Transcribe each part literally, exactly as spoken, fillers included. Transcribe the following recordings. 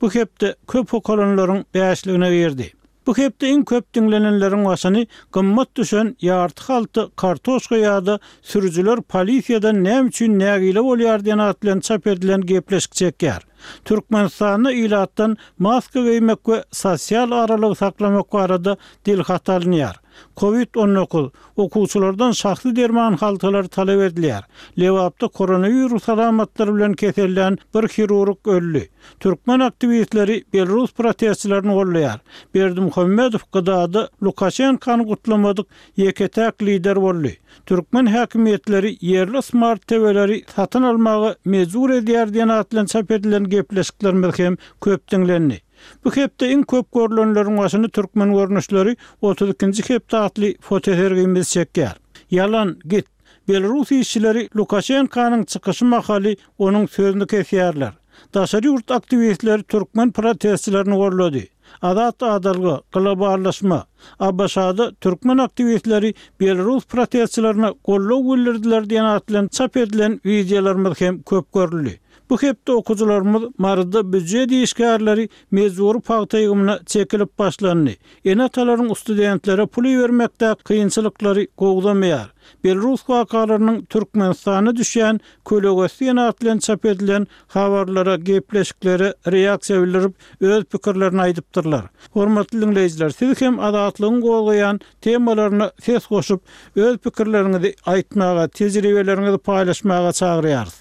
Bu hepde köp okolanlaryň bäşligine girdi. Bu hepde iň köp dinlenenleriň başyny gymmat düşen ýarty halty kartoşka ýa-da sürüjüler polisiýadan näme üçin nägile bolýar diýen atlan çap edilen gepleşik çekýär. Türkmenistanyň ilatdan maska giýmek we sosial aralygy saklamak barada dil hatalynýar. kovid on dokuz okuwçylardan şahsy derman haltylary talap edilýär. Lewapda koronavirus alamatlary bilen kesellän bir hirurg öldü. Türkmen aktivistleri Belarus protestçilerini gollaýar. Berdimuhammedow gıdada Lukashenkany gutlamadyk ýeketäk lider boldy. Türkmen häkimetleri yerli smart teweleri satyn almagy mejbur edýär diýen atlan çap edilen gepleşikler hem köp dinlendi. Bu hepde iň köp görülenleriň başyny türkmen görnüşleri otuz ikinji hepde atly fotosergimiz çekýär. Yalan git. Belarus işçileri Lukashenkanyň çykyşy makaly onuň sözüni kesýärler. Daşary ýurt aktivistleri türkmen protestçilerini gollady. Adat adalgy, globallaşma. Abbaşada türkmen aktivistleri Belarus protestçilerine gollaw bildirdiler diýen atlan çap edilen videolar hem köp görüldi. Bu hepde okuwçylarymyz marada büdje diýişgärleri mezur pagtaýgymyna çekilip başlandy. Enatalaryň studentlere pul bermekde kynçylyklary gowdamaýar. Belarus wakalarynyň Türkmenistana düşýän kölegesi enatlan çap edilen habarlara, gepleşiklere reaksiýa bildirip öz pikirlerini aýdypdyrlar. Hormatly dinleýijiler, siz hem adatlygyň gowgaýan temalaryna ses goşup öz pikirleriňizi aýtmaga, tejribeleriňizi paýlaşmaga çagyrýarys.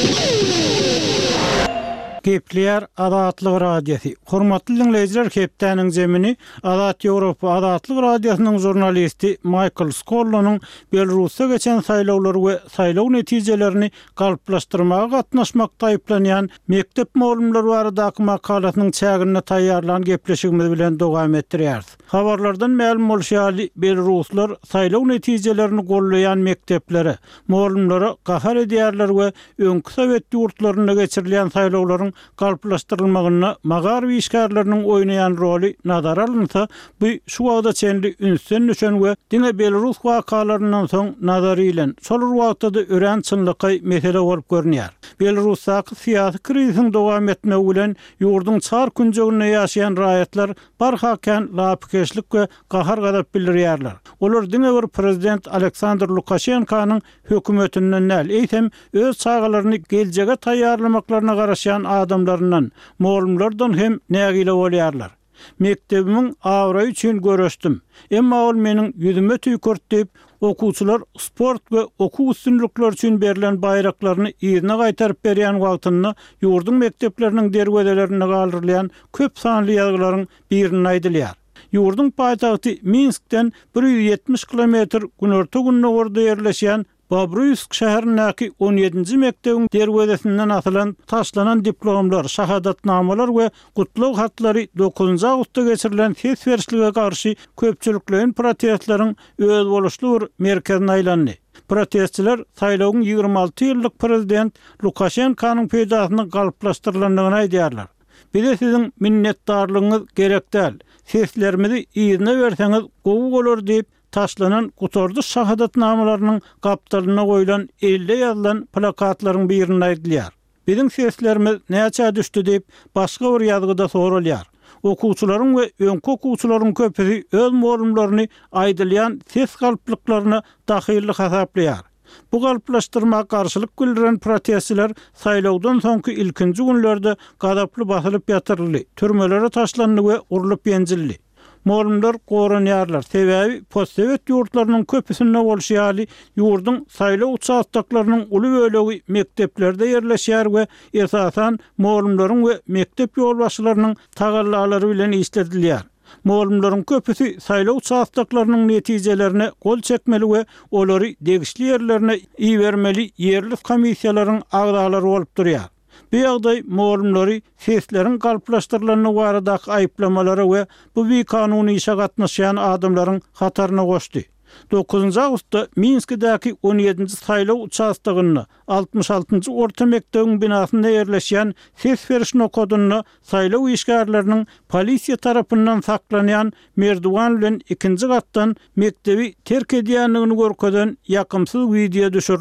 Gepler Adatlyk radiosi. Hormatly dinleýijiler, hepdeniň zemini Adat Ýewropa Adatlyk radiosynyň jurnalisti Michael Scollonyň Belarusda geçen saýlawlar we saýlaw netijelerini galplaşdyrmaga gatnaşmakda aýplanýan mektep mowlumlary baradaky makalatynyň çägine taýýarlanan gepleşigimiz bilen dowam etdirýäris. Habarlardan ma'lum bolýaly, Belaruslar saýlaw netijelerini gollaýan mekteplere, mowlumlara gahar edýärler we öňkü Sowet ýurtlaryna geçirilen saýlawlaryň galplaşdyrylmagyna magar işgärleriniň oýnaýan roli nazara alynsa, bu şu wagtda çenli ünsen düşen we diňe Belarus wakalarynyň soň nazary bilen şol wagtda ören çynlyky mesele bolup görnýär. Belarusdaky syýasy krizisiň dowam etmegi bilen ýurdun çar künjeginde ýaşaýan raýatlar barhakan lapkeşlik we gahar gadap bildirýärler. Olar diňe bir prezident Aleksandr Lukashenkanyň hökümetinden näl eýsem öz çağalaryny geljege taýýarlamaklaryna garaşan adamlarından, mowlumlardan hem nägile bolýarlar. Mektebimiň awra üçin görüşdim. Emma ol meniň ýüzüme tüýkürt diýip, okuwçylar sport we okuw üstünlikleri üçin berilen bayraklaryny ýerine gaýtaryp berýän wagtynda ýurdun mektepleriniň derwedelerine galdyrylýan köp sanly ýazgylaryň birini aýdylýar. Ýurdun paýtagty Minskden bir ýüz ýetmiş kilometr günorta günne orada ýerleşýän Babruysk şäherindäki on ýedinji mektebiň derwedesinden atylan taşlanan diplomlar, şahadatnamalar we gutlaw hatlary dokuzunji awgustda geçirilen ses berişlige garşy köpçüliklerin protestlaryň öz boluşly bir merkezine aýlandy. Protestçiler saýlawyň ýygrima alty ýyllyk prezident Lukashenkanyň peýdasyny galplaşdyrylanyny aýdýarlar. Bize sizin minnetdarlygyňyz gerek däl. Seslerimizi ýerine berseňiz gowy bolar diýip taşlanan gutordy şahadatnamalarynyň gapdalyna goýulan elde ýazylan plakatlaryň birini aýdylýar. Biziň seslerimiz näçe düşdi diýip başga bir ýazgyda soralýar. Okuwçylaryň we öňkü okuwçylaryň köpüsi öz mowlumlaryny aýdylýan ses galplyklaryna dahillik hasaplaýar. Bu galplaşdyrma garşylyk bildiren protestçiler saýlawdan soňky ilkinji günlerde gadaply basylyp ýatyryldy, türmelere taşlandy we urulyp ýenjildi. Mowlumlar goranýarlar. Sebebi post-Sowet ýurtlarynyň köpüsinde bolýaly ýurdun saýlaw uçaklarynyň uly bölegi mekteplerde ýerleşýär we esasan mowlumlaryň we mektep ýolbaşçylarynyň tagallalary bilen işledilýär. Mowlumlaryň köpüsi saýlaw uçaklarynyň netijelerini gol çekmeli we olary degişli ýerlerine iýermeli ýerli komissiýalaryň agdalary bolup durýar. Bu ýagdaý mowlumlary sesleriň galplaşdyrylanyny baradaky aýplamalary we bu bir kanuny işe gatnaşýan adamlaryň hataryna goşdy. dokuzunji awgustda Minskdäki on ýedinji saýlaw uçastygyny altmış altynjy orta mektebiň binasynda ýerleşýän ses beriş nokodyny saýlaw işgärleriniň polisiýa tarapyndan saklanýan merdiwan bilen ikinji gatdan mektebi terk edýänligini görkezän ýakymsyz video düşürildi.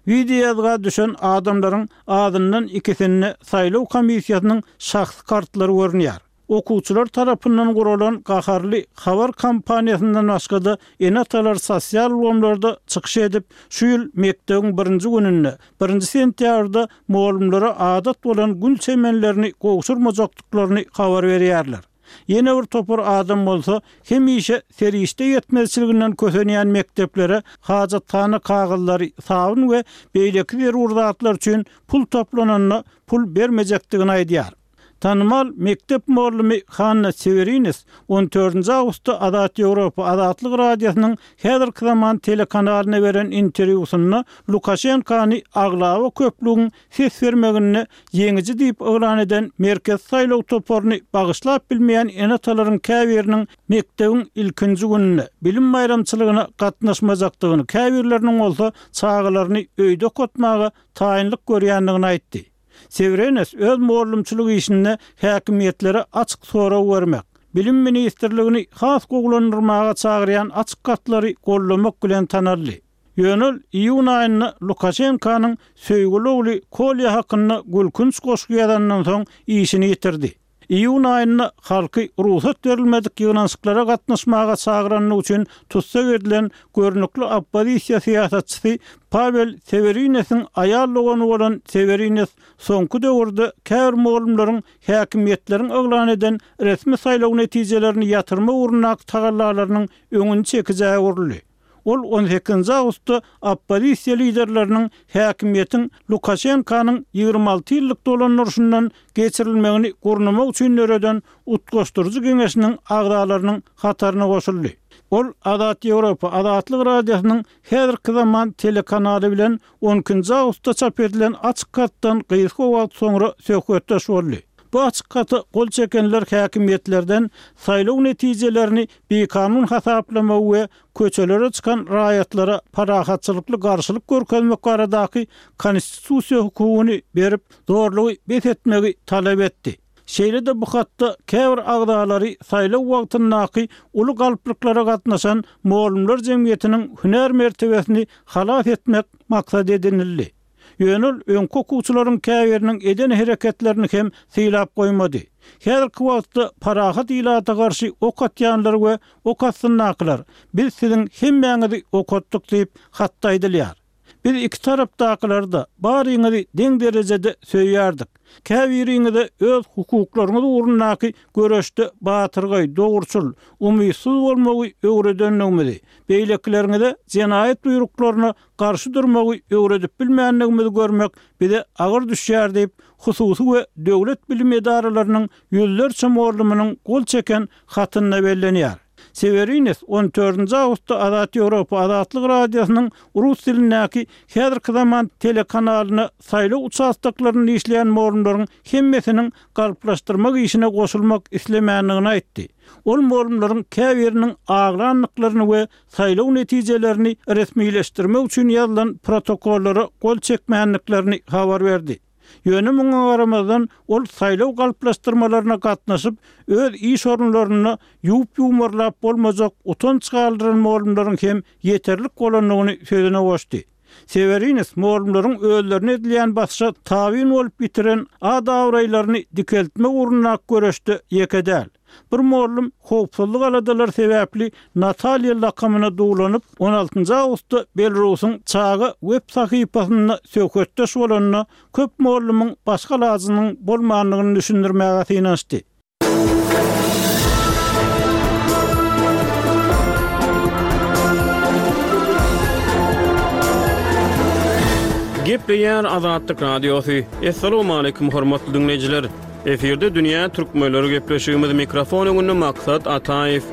Videoga düşen adamlaryň adyndan ikisini saýlaw komissiýasynyň şahsy kartlary görnýär. Okuwçylar tarapyndan guralan gaharly habar kampaniýasyndan başga da enatalar sosial ulamlarda çykyş edip, şu ýyl mekdebiň birinji gününde, birinji sentýabrda muallimlere adat bolan gün çemenlerini gowşurmajakdyklaryny habar berýärler. Yine bir topar adam bolsa, hemişe serişte yetmezçiliginden kösenýän mekteplere hajatxana kagylary sabun we beýleki zerurdatlar üçin pul toplananyna pul bermejekdigini aýdýar. Tanımal mektep muallimi Hanna Severines on dördünji awgustda Adat Ýewropa Adatlyk radiosynyň häzirki zaman telekanalyna beren interwýusynda Lukashenkany aglawa köplüğün ses bermegini ýeňiji diýip oglan eden merkez saýlaw toparyny bagyşlap bilmeýän enatalaryň käbiriniň mektebiň ilkinji gününe bilim bayramçylygyna gatnaşmajakdygyny, käbirleriniň bolsa çağalaryny öýde okutmagy taýynlyk görýändigini aýtdy. Severines öz muallimçilik işinde häkimiýetlere açyk soraw bermek, bilim ministrligini has goglandyrmaga çagyrýan açyk gatlary gollamak bilen tanarly. Ýönül iýun aýynda Lukashenkanyň söýgüli ogly Kolya hakyna gülkünç goşgýadandan soň işini ýitirdi. İýun aýynda halky ruhsat berilmedik ýygnançyklara gatnaşmaga çagyranyny üçin tutsak edilen görnükli oppozisiýa siýasatçysy Pavel Severines'in aýallygany bolan Severines soňky döwürde käbir muallimlaryň häkimiýetleriň oglan eden resmi saýlaw netijelerini ýatyrma urnak tagallalarynyň öňüni çekijägi görüldi. Ol on sekizinji awgustda oppozisiýa liderleriniň häkimiýetiň Lukashenkanyň ýygrima alty ýyllyk dolanýarşyndan geçirilmegini gurnamak üçin nöreden utgaşdyrjy geňeşiniň agdalarynyň hataryna goşuldy. Ol Adat Ýewropa Adatlyk radiosynyň häzirki zaman telekanaly bilen on ikinji awgustda çap edilen açyk gatdan gysga wagt soňra söhbetdeş boldy. Bu açyk gaty gol çekenler häkimiýetlerden saýlaw netijelerini bekanun hasaplama we köçelere çykan raýatlara parahatçylykly garşylyk görkezmek baradaky konstitusiýa hukugyny berip zorlugy bethetmegi talap etdi. Şeýle-de bu hatda käbir agdalary saýlaw wagtyndaky uly galpliklara gatnaşan muallimler jemgyýetiniň hüner mertebesini halas etmek maksat edinildi. Ýönül öňki okuwçylaryň käbiriniň eden hereketlerini hem syýlap goýmady. Häzirki wagtda parahat ilata garşy ok atýanlar we ok atýanlar biz siziň hemmeňizi okutdyk diýip hatda aýdylýar. Biz iki tarapdakylar da baryňyzy deň derejede söýýärdik. Käbiriňizi öz hukuklaryňyzy urunnaky göreşde batyrgay, dogurçul, umysyz bolmagy öwredennigimizi, beýlekleriniňde jenaýat buýruklaryna garşy durmagy öwredip bilmänligimizi görmek bize agyr düşýär diýip hususy we döwlet bilim edaralarynyň ýüzlerçe mualliminiň gol çeken hatyna bellenýär. Severines on dördünji awgustda Adat Ýewropa Adatlyk radiosynyň rus dilindäki häzirki zaman telekanalyny saýlaw uçastaklaryny işleýän muallimlaryň hemmesiniň galplaşdyrmak işine goşulmak islemänligini aýtdy. Ol muallimlaryň käbiriniň agranlyklaryny we saýlaw netijelerini resmileşdirmek üçin ýazylan protokollary gol çekmänliklerini habar berdi. Ýönümüň garamazdan ol saýlaw galplaşdyrmalaryna gatnaşyp öz iş orunlaryny ýuwup ýumurlap bolmajak utanç galdyran muallimlaryň hem ýeterlik bolanlygyny söýdüne goşdy. Severines muallimlaryň özlerine edilýän basşa tabyn bolup bitiren adawraýlaryny dikeltme urunnak göreşdi ýekedäl. Bir muallim howpsuzlyk aladalar sebäpli Natalya lakamyna dugulanyp on altynji awgustda Belarusyň çağı web sahypasyna söhbetdeş bolanyna köp muallimiň başga lazymyň bolmanlygyny düşündirmäge synaşdy. Gepleýär Azatlyk radiosy. Assalamu alaykum hormatly dinleýijiler. Eferde dünýä türkmenleri gepleşigimiz mikrofon öňünde maksat Ataýew.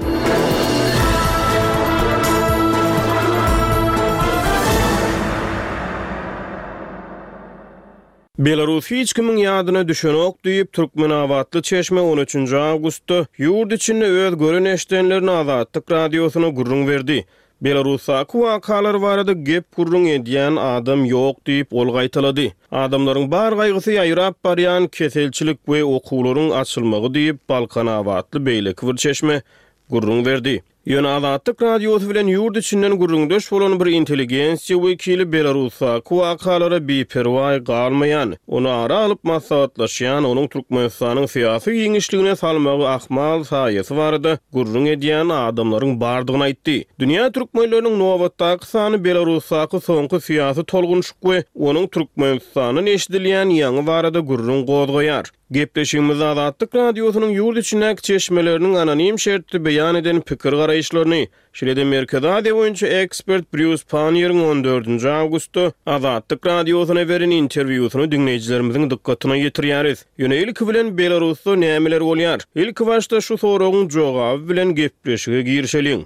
Belarus hiç kimin ýadyna düşenok diýip Türkmen awatly çeşme on üçünji awgustda ýurt içinde öz göreneşdenlerini Azatlyk radiosyna gurrun berdi. Belarus'a wakalar barada gep gurrun edýän adam ýok diýip ol gaýtalady. Adamlaryň bar gaýgysy ýaýrap barýan keselçilik we okuwlaryň açylmagy diýip Balkan awatly beýleki bir çeşme gurrun berdi. Ýöne Azatlyk radiosu bilen ýurt içinden gurrundaş bolan bir intelligensiýa wekili Belarusa wakalara beperwa galmayan, onu ara alyp maslahatlaşýan, onuň Türkmenistanyň syýasy ýeňişligine salmagy ahmal saýasy barada gurrun edýän adamlaryň bardygyny aýtdy. Dünýä türkmenleriniň nowatdaky sany Belarusaky soňky syýasy tolgunşyk we onuň Türkmenistanyň eşdilýän ýaňy barada gurrun gozgoýar. Gepleşigimiz Azatlyk radiosynyň ýurt içindäki çeşmeleriniň anonim şertli beýan eden pikir garaýşlaryny, şeýle-de Merkezi Aziýa boýunça ekspert Bruce Panier'in on dördünji awgustda Azatlyk radiosyna beren interwýusyny dinleýijilerimiziň dikkatyna ýetirýäris. Ýöne ilki bilen Belarusda nämeler bolýar? Ilki başda şu soragyň jogaby bilen gepleşige girişeliň.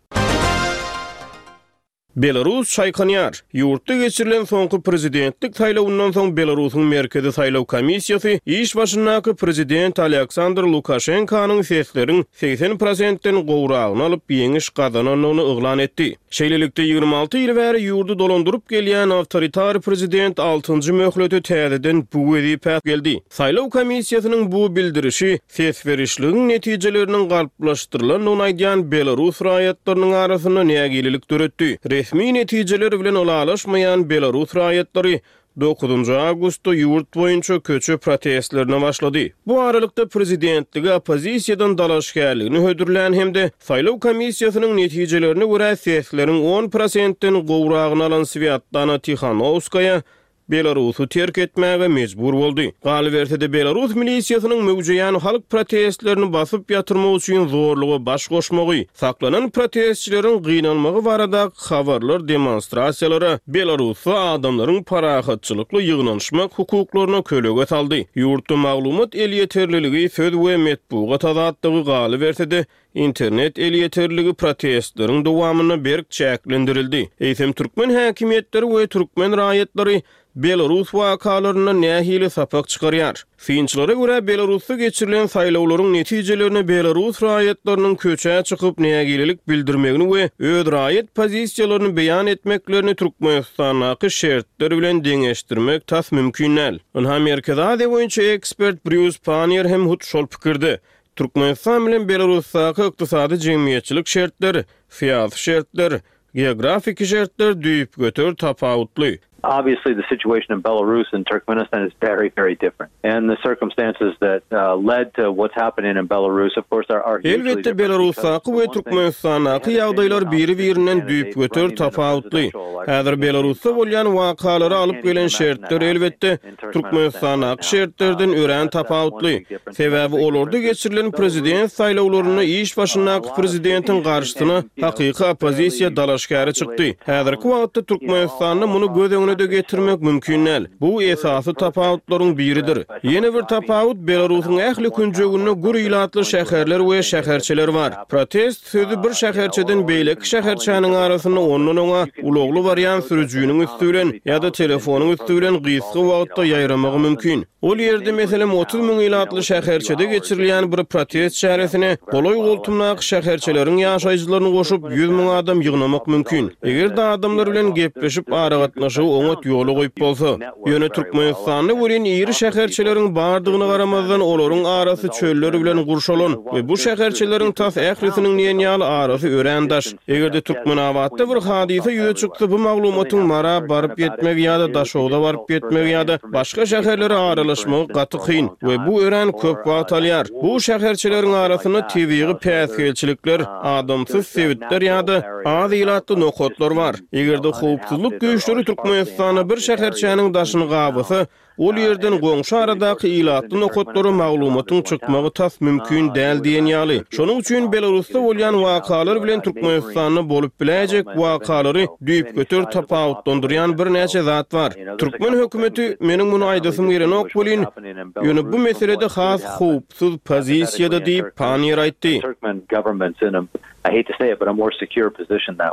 Belarus şaýkanýar. Ýurtda geçirilen soňky prezidentlik saýlawyndan soň Belarusyň merkezi saýlaw komissiýasy iş başyndaky prezident Aleksandr Lukashenkanyň sesleriň seksen prosentden gowragyny alyp ýeňiş gazananyny oglan etdi. Şeýlelikde ýygrimi alty ýyl bäri ýurdu dolandyryp gelýän awtoritar prezident altynjy möhleti täzeden bu wezipä geldi. Saýlaw komissiýasynyň bu bildirişi ses berişliginiň netijeleriniň galplaşdyrylanyny aýdýan Belarus raýatlarynyň arasyna nägililik töretdi. Resmi netijeler bilen olalaşmayan Belarus raýatlary dokuzunji awgustda ýurt boýunça köçe protestlerine başlady. Bu aralykda prezidentligi opozisiýadan dalaşgärligini hödürlän hemde saýlaw komissiýasynyň netijelerini görä sesleriň on prosentden gowragyny alan Sviatlana Tikhanovskaya Belarusy terk etmäge mejbur boldy. Galbertede Belarus milisiýasynyň mögüjeýän halk protestlerini basyp ýatyrmak üçin zorlugy baş goşmagy, saklanan protestçileriň gynanmagy barada habarlar demonstrasiýalary Belarusda adamlaryň parahatçylykly ýygnanyşmak hukuklaryna kölega saldy. Ýurtda maglumat el ýeterliligi söz we medpugat azatlygy Galbertede internet el ýeterligi protestleriň dowamyna berk çäklendirildi. Eýsem türkmen häkimetleri we türkmen raýatlary Belarus wakalaryna nähili sapak çykarýar. Finçilere görä Belarusda geçirilen saýlawlaryň netijelerini Belarus raýatlarynyň köçe çykyp nägililik bildirmegini we öz raýat pozisiýalaryny beýan etmeklerini Türkmenistanyň şertleri bilen deňeşdirmek tas mümkinäl. Onha Merkezi Aziýa boýunça ekspert Bruce Panier hem hut şol pikirde. Türkmenistan bilen Belarusdaky ykdysady jemgyýetçilik şertleri, fiýat şertleri, geografik şertler düýüp götür tapawutly. Obviously, the situation in Belarus and Turkmenistan is very, very different. And the circumstances that uh, led to what's happening in Belarus, of course, are, are hugely different. Elbette Belarusdaky we Türkmenistanyňky ýagdaýlar biri-birinden düýüp götür tapawutly. Häzir Belarusda bolýan wakalary alyp gelen şertler elbette Türkmenistanyňky şertlerden ören tapawutly. Sebäbi olarda geçirilen prezident saýlawlaryny iş başyndaky prezidentin garşysyna hakyky opozisiýa dalaşgary çykdy. Häzirki wagtda Türkmenistanyň muny göz de getirmek mümkinäl. Bu esasy tapawutlaryň biridir. Ýene bir tapawut Belarusyň ähli künjeginde gur ýylatly şäherler we şäherçiler bar. Protest sözü bir şäherçeden beýleki şäherçäniň arasyna ondan oňa ulagly barýan sürüjüniň üstünden ýa-da telefonyň üstünden gysga wagtda ýaýramagy mümkin. Ol ýerde meselem otuz müň ýylatly şäherçede geçirilýän bir protest şäheresine goloý goltumnaky şäherçileriň ýaşaýjylaryny goşup yüz müň adam ýygnamak mümkin. Eger-de adamlar bilen gepleşip aragatnaşyp oňat ýoly goýup bolsa, ýöne Türkmenistanyň bilen ýeri şäherçileriň bardygyna garamazdan olaryň arasy çölleri bilen gurşalan we bu şäherçileriň tas ählisiniň ýenýaly arasy örendaş. Eger-de Türkmen awatda bir hadisa ýüze çykdy, bu maglumatyň mara baryp ýetmek ýa-da daşowda baryp ýetmek ýa-da başga şäherlere aralaşmak gaty kyn we bu ören köp wagt alýar. Bu şäherçileriň arasyna tebigy päsgelçilikler, adamsyz sebitler ýa-da az ýylatly nokotlar bar. Eger-de howpsuzlyk güýçleri Türkmenistana bir şäherçäniň daşyny gabysy, ol ýerden goňşy aradaky ýylatly nokotlary maglumatyň çykmagy tas mümkin däl diýen ýaly. Şonuň üçin Belarusda bolýan wakalar bilen Türkmenistanyň bolup biläjek wakalary düýüp götür tapawutlandyrýan bir näçe zat bar. Türkmen hökümeti meniň muny aýdasym gerenek bolýan, ýöne bu meselede has howpsuz pozisiýada diýip Panier aýtdy. I hate to say it, but a more secure position that way.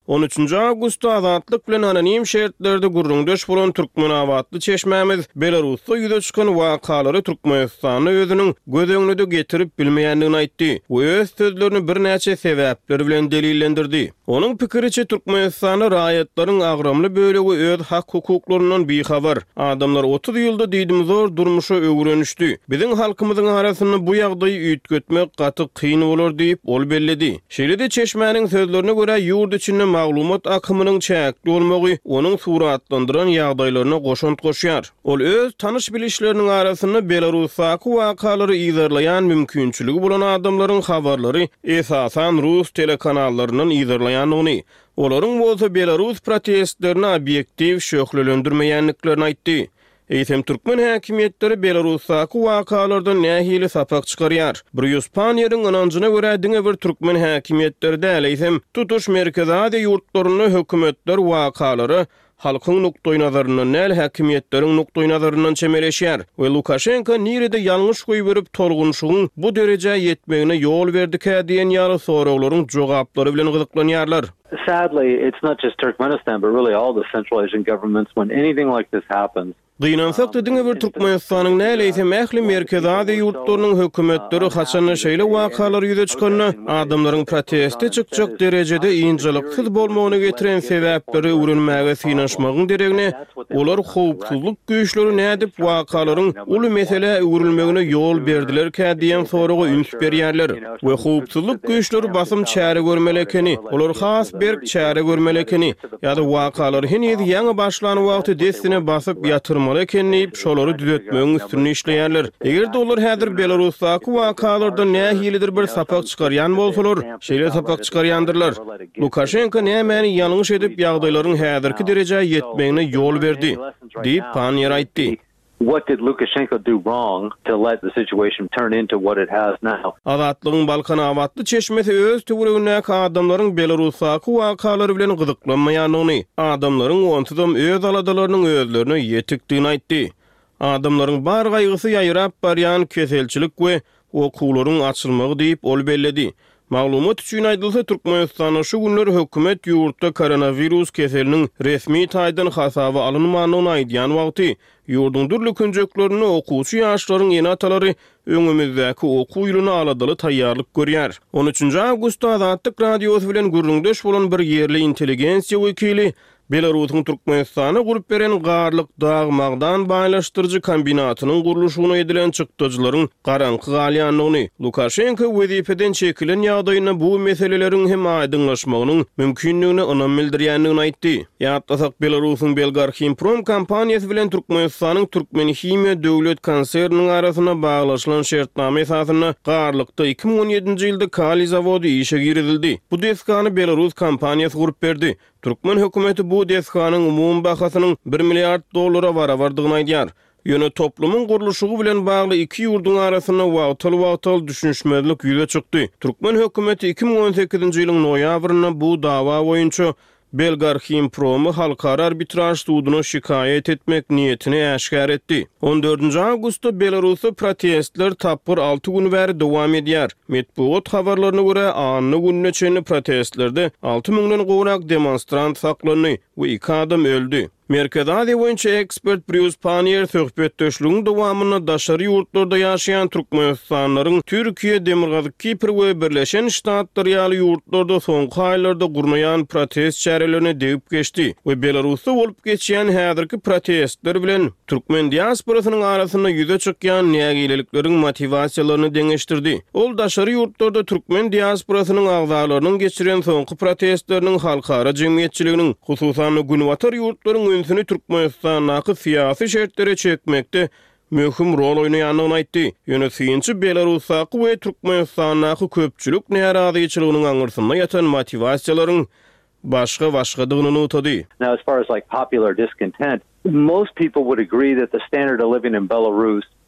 on üçünji awgustda azatlyk bilen anonim şertlerde gurrundaş bolan türkmen awatly çeşmämiz Belarusda ýüze çykan wakalary Türkmenistany özüniň göz öňüne getirip bilmeýändigini aýtdy. Bu öz sözlerini bir näçe sebäpler bilen delillendirdi. Onun pikiriçe Türkmenistany raýatlaryň agramly bölegi öz hak hukuklarynyň bihabar. Adamlar otuz ýylda diýdim zor durmuşa öwrenişdi. Biziň halkymyzyň arasyny bu ýagdaýy üýtgetmek gaty kyn bolar diýip ol belledi. Şeýle-de çeşmäniň sözlerine görä ýurt içinde maglumat akymynyň çäkli bolmagy onuň suratlandyran ýagdaýlaryna goşant goşýar. Ol öz tanış bilişleriniň arasyny Belarusdaky wakalary ýazarlayan mümkinçiligi bolan adamlaryň habarlary esasan Rus telekanallarynyň ýazarlaýanyny, olaryň bolsa Belarus protestlerini obyektiv şöhlelendirmeýänliklerini aýtdy. Eýsem türkmen häkimetleri Belarusdaky wakalardan nähili sapak çykarýar. Bir Ýuspaniýaryň anancına görä diňe bir türkmen häkimetleri däl eýsem tutuş merkezade ýurtlaryny hökümetler wakalary halkyň nukdaý nazaryndan näl häkimetleriň nukdaý nazaryndan çemeleşýär we Lukashenko nirede ýalňyş goýup berip torgunşygyň bu derejä ýetmegine ýol berdike diýen ýaly soraklaryň jogaplary bilen gyzyklanýarlar. Sadly, it's not just Turkmenistan, but really all the Central Asian governments. When anything like this happens, Gynansak da diňe bir Türkmenistanyň näleýse mähli merkezade ýurtlarynyň hökümetleri haçan şeýle wakalar ýüze çykanyna adamlaryň protesti çykjak derejede ýyňjylyksyz bolmagyny getiren sebäpleri öwrenmäge synaşmagyň deregine olar howpsuzlyk güýçleri nädip wakalaryň uly mesele öwrenmegine ýol berdilerkä diýen soraga üns berýärler we howpsuzlyk güýçleri basym çäre görmelekeni, olar has berk çäre görmelekeni ýa-da wakalary heniz ýaňy başlany wagty desine basyp ýatyrmaly ekenini şolary düzeltmegiň üstüne işleýärler. Egerde olar häzir Belarusdaky wakalardan nähilidir bir sapak çykarýan bolsalar, şeýle sapak çykarýandyrlar. Lukashenko nämäni ýalňyş edip ýagdaýlaryň häzirki derejä ýetmegine ýol berdi, diýip Panier aýtdy. what did Lukashenko do wrong to let the situation turn into what it has now? Azatlygyň Balkan awatly çeşmesi öz töweregindäki adamlaryň Belarusdaky wakalary bilen gyzyklanmaýanyny, adamlaryň onsuzam öz aladalarynyň özlerini ýetikdigini aýtdy. Adamlaryň bar gaýgysy ýaýrap barýan keselçilik we okularyň açylmagy diýip ol belledi. Maglumat üçin aýdylsa Türkmenistanyň şu günler hökümet ýurtda koronavirus keseliniň resmi taýdan hasaby alynmanyny aýdýan wagty ýurdun durly künjeklerini okuwçy ýaşlaryň ýene atalary öňümizdäki okuw ýylyna aladaly taýýarlyk görýär. on üçünji awgustda Azatlyk radiosy bilen gürrüňdeş bolan bir ýerli intelligensiýa wekili Belarusyň Türkmenistana gurup beren garlyk dağmagdan baýlaşdyrjy kombinatynyň guruluşyna edilen çykdyjylaryň garanky galýanlygyny, Lukashenko wezipeden çekilen ýagdaýyna bu meseleleriň hem aýdynlaşmagynyň mümkinligini önam bildirýändigini aýtdy. Ýatlasak Belarusyň Belgarchimprom kompaniýasy bilen Türkmenistanyň Türkmenhimiýa döwlet konserniň arasyna baglaşylan şertname esasyna garlykda iki bin on ýedinji ýylda Kali zawody işe girildi. Bu deskany Belarus kompaniýasy gurup berdi. Türkmen hökümeti bu deskanyň umum bahasynyň bir milliard dollara barabardygyny aýdýar. Ýöne toplumyň guruluşy bilen bagly iki ýurdun arasyna wagtal-wagtal düşünşmezlik ýüze çykdy. Türkmen hökümeti iki bin on sekizinji ýylyň noýabryna bu dawa boýunça Belgarchimpromy halkara arbitraj sudyna şikaýet etmek niýetini äşkär etdi. on dördünji awgustda Belarusda protestler tapyr alty gün bäri dowam edýär. Medpuat habarlaryna görä anny günne çenli protestlerde alty müňden gowrak demonstrant saklandy we iki adam öldü. Merkezade boýunça ekspert Bruce Panier söhbetdeşligiň dowamyna daşary ýurtlarda ýaşaýan Türkmenistanlaryň Türkiýe Demirgazyk Kipr we Birleşen Ştatlar ýaly ýurtlarda soňky aýlarda gurnaýan protest çärelerini degip geçdi we Belarusda bolup geçýän häzirki protestler bilen Türkmen diasporasynyň arasyna ýüze çykýan nägilelikleriň motivasiýalaryny deňeşdirdi. Ol daşary ýurtlarda Türkmen diasporasynyň agzalarynyň geçiren soňky protestleriniň halkara jemgyýetçiliginiň, hususan günwatar ýurtlaryň önsünü Türkmenistanyň syýasy şertlere çekmekde möhüm rol oýnaýanyny aýtdy. Ýönetimçi Belarusdaky we Türkmenistanyň köpçülik närazyçylygynyň aňyrsyna ýatan motivasiýalaryň başga başgadygyny unutdy. Now, as far as like popular discontent, most people would agree that the standard of living in Belarus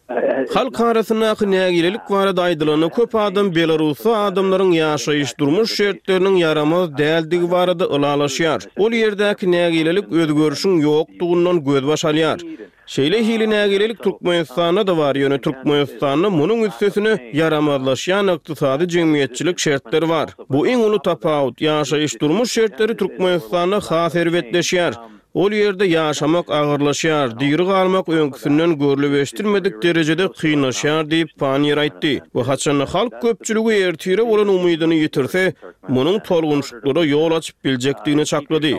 Halk arasyndaky nägilelik barada aýdylany köp adam Belarusy adamlaryň ýaşaýyş durmuş şertleriniň yaramaz däldigi barada ılalaşýar. Ol ýerdäki nägilelik özgörüşiň ýokdugundan göz baş alýar. Şeýle hili nägilelik Türkmenistanda da bar, ýöne Türkmenistanyň munyň üstesine yaramazlaşýan ykdysady jemgyýetçilik şertleri bar. Bu iň uly tapawut ýaşaýyş durmuş şertleri Türkmenistanda has serwetleşýär. Ol ýerde ýaşamak agyrlaşýar, diýri galmak öňküsinden görüleşdirmedik derejede kynlaşýar diýip Panier aýtdy. Bu haçan halk köpçüligi ertire bolan umydyny ýitirse, munyň torgunçluklara ýol açyp biljekdigini çaklady.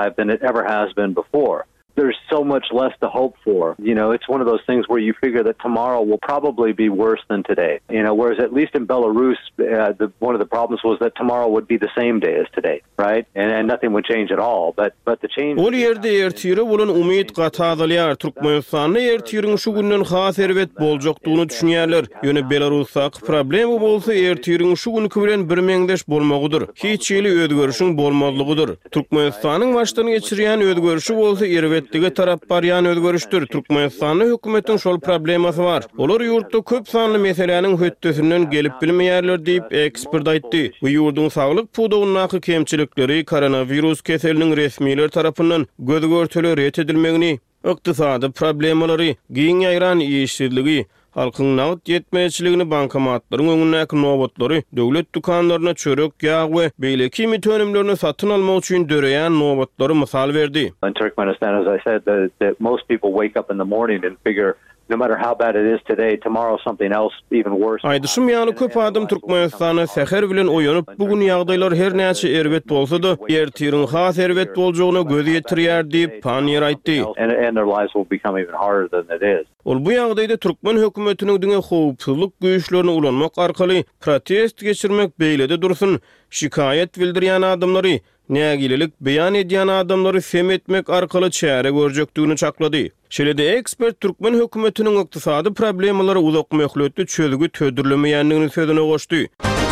There's so much less to hope for. You know, it's one of those things where you figure that tomorrow will probably be worse than today. You know, whereas at least in Belarus, uh, the, one of the problems was that tomorrow would be the same day as today, right? And, and nothing would change at all. But but the change. Ol ýerde ertire bolan umyt gatadalýar. Türkmenistanyň ertiriň şu günden has serwet boljakdygyny düşünýärler. Ýöne Belarusdaky problem bolsa ertiriň şu günkü bilen bir meňdeş bolmagydyr. Hiç ýeli özgörüşiň bolmazlygydyr. Türkmenistanyň başdan geçirýän özgörüşi bolsa erwet Dige tarap baryan özgörüşdür. Türkmenistanyň hökümetiň şol problemasy bar. Olar ýurtda köp sanly meseleniň höttesinden gelip bilmeýärler diýip ekspert aýtdy. Bu ýurduň saglyk pudugynyň kemçilikleri koronavirus keseliniň resmiler tarapyndan gözgörtüle ret edilmegini, ykdysady problemalary, giň ýaýran ýeşilligi, halkyň nagd ýetmeýçiligini, bankomatlaryň öňündäki nobatlary, döwlet dukanlaryna çörek, ýağ we beýle kimi tönümlerini satyn almak üçin döreýän nobatlary mysal berdi. In Turkmenistan, as I said, that, that most people wake up in the morning and figure no matter how bad it is today, tomorrow something else even worse. Aýdyşym ýaly köp adam Türkmenistana seher bilen oýanyp bugün ýagdaýlar her näçe erwet bolsa-da ertiriň has erwet boljagyna göz ýetirýär diýip Panier aýtdy. And, and their lives will become even harder than it is. Ol bu ýagdaýda Türkmen hökümetiniň diňe howpsuzlyk güýçlerini ulanmak arkaly protest geçirmek beýlede dursun, şikayet bildirýän adamlary, nägilelik beýan edýän adamlary fem etmek arkaly çäre görjekdigini çaklady. Şeýle-de ekspert Türkmen hökümetiniň ykdysady problemalary uzak möhletde çözügi tödürlemeýändigini sözüne goşdy.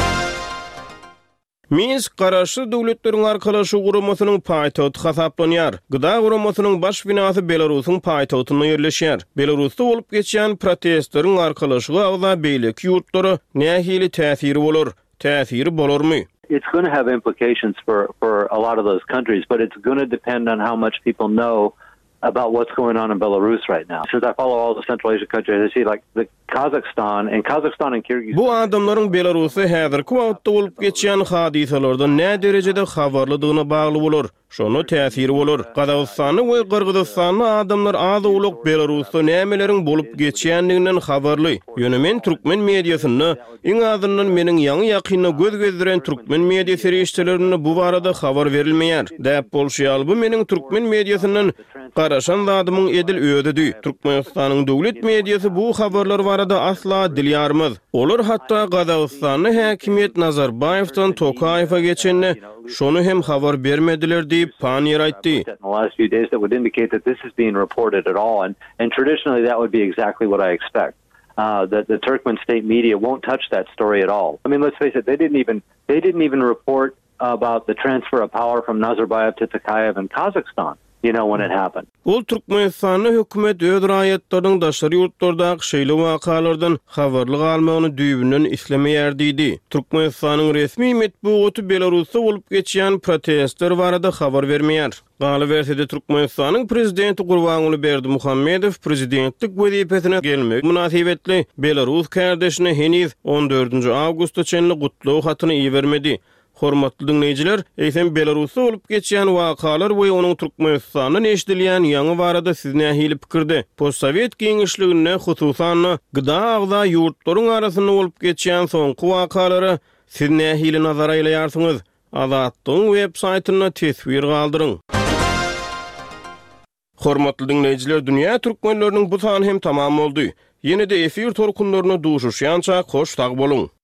Minsk garaşy döwletleriň arkalaşy guramasynyň paýtagty hasaplanýar. Gyda guramasynyň baş binasy Belarusyň paýtagtyna ýerleşýär. Belarusda bolup geçýän protestleriň arkalaşygy agza beýleki ýurtlary nähili täsiri bolar? Täsiri bolarmy? It's going to have implications for, for a lot of those countries, but it's going to depend on how much people know about what's going on in Belarus right now. Since I follow all the Central Asian countries, I see like the Kazakhstan and Kazakhstan and Kyrgyzstan. Bu adamlaryň Belarusy häzirki wagtda bolup geçýän hadisalardan nä derejede habarlydygyna bagly bolar. Şonu täsiri bolar. Gazagystany we Kyrgyzstany adamlar az uluk Belarusda nämeleriň bolup geçýändiginden habarly. Ýöne men Türkmen mediasyny, iň azyndan meniň ýaňy ýakyna göz gezdiren Türkmen media serişçilerini bu barada habar berilmeýär. Däp bolşýal bu meniň Türkmen mediasynyň garaşan zadymyň edil öýüdi. Türkmenistanyň döwlet mediasy bu habarlar barada asla dilýarmaz. Olar hatda Gazagystany häkimiýet Nazarbaýewdan Tokaýewa geçenne şonu hem habar bermediler diýip Panier aýtdy. In the last few days that would indicate that this is being reported at all, and, and traditionally that would be exactly what I expect. Uh, that the Turkmen state media won't touch that story at all. I mean, let's face it, they didn't even they didn't even report about the transfer of power from Nazarbayev to Tokayev in Kazakhstan. You know, when it happened. Ol Türkmenistany hökümet öz raýatlarynyň daşary ýurtlardaky şeýle wakalardan habarlyk almagyny düýbünden islemeýär diýdi. Türkmenistanyň resmi medeniýeti Belarusda bolup geçýän protestler barada habar bermeýär. Galy bersede Türkmenistanyň prezidenti Gurbanuly Berdimuhammedow prezidentlik wezipesine gelmek münasibetli Belarus kardeşine heniz on dördünji awgustda çenli gutlaw hatyny iýermedi. Hormatly dinleyijiler, eýsem Belarusda bolup geçýän wakalar we onuň Türkmenistanyň eşdilýän ýaňy barada siz nähili pikirde? Postsovet giňişligine hususan gyda agza ýurtlaryň arasynda bolup geçýän soňky wakalary siz nähili nazara ýaýarsyňyz? Azatlyň web saýtyna tesbir galdyryň. Hormatly dinleyijiler, dünýä türkmenleriniň bu sany hem tamam boldy. Ýene-de efir torkunlaryna duşuşýança hoş tag boluň.